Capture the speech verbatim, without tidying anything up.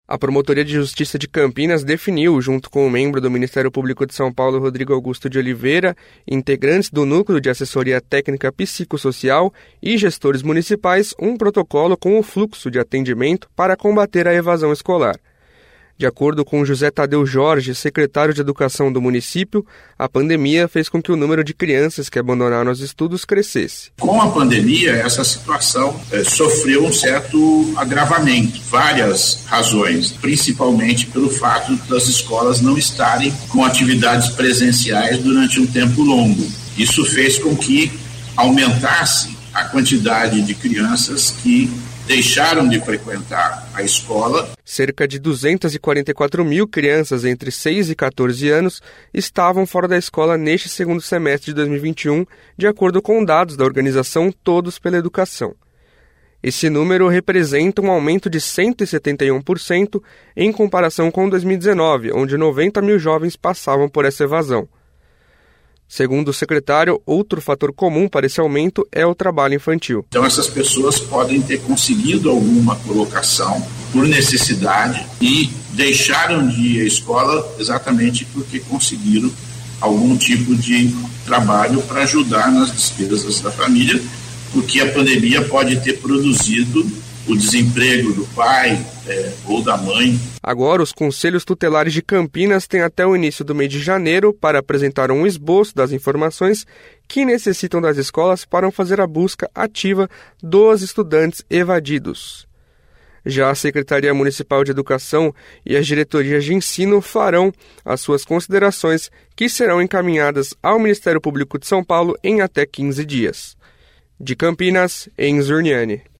A Promotoria de Justiça de Campinas definiu, junto com o membro do Ministério Público de São Paulo, Rodrigo Augusto de Oliveira, integrantes do Núcleo de Assessoria Técnica Psicossocial e gestores municipais, um protocolo com o fluxo de atendimento para combater a evasão escolar. De acordo com José Tadeu Jorge, secretário de Educação do município, a pandemia fez com que o número de crianças que abandonaram os estudos crescesse. Com a pandemia, essa situação é, sofreu um certo agravamento, várias razões, principalmente pelo fato das escolas não estarem com atividades presenciais durante um tempo longo. Isso fez com que aumentasse a quantidade de crianças que deixaram de frequentar a escola. Cerca de duzentas e quarenta e quatro mil crianças entre seis e quatorze anos estavam fora da escola neste segundo semestre de dois mil e vinte e um, de acordo com dados da organização Todos pela Educação. Esse número representa um aumento de cento e setenta e um por cento em comparação com dois mil e dezenove, onde noventa mil jovens passavam por essa evasão. Segundo o secretário, outro fator comum para esse aumento é o trabalho infantil. Então essas pessoas podem ter conseguido alguma colocação por necessidade e deixaram de ir à escola exatamente porque conseguiram algum tipo de trabalho para ajudar nas despesas da família, porque a pandemia pode ter produzido o desemprego do pai é, ou da mãe. Agora, os Conselhos Tutelares de Campinas têm até o início do mês de janeiro para apresentar um esboço das informações que necessitam das escolas para fazer a busca ativa dos estudantes evadidos. Já a Secretaria Municipal de Educação e as diretorias de ensino farão as suas considerações, que serão encaminhadas ao Ministério Público de São Paulo em até quinze dias. De Campinas, Enzo Urniani.